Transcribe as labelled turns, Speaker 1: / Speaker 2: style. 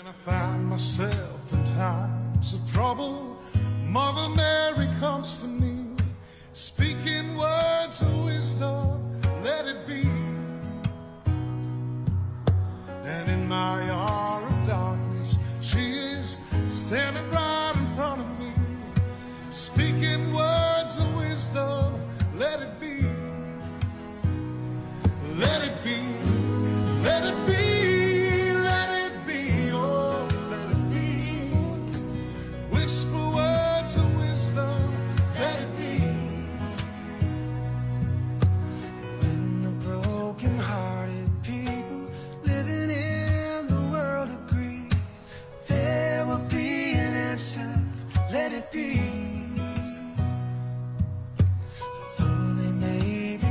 Speaker 1: When I find myself in times of trouble, Mother Mary comes to me, speaking words of wisdom, let it be. And in my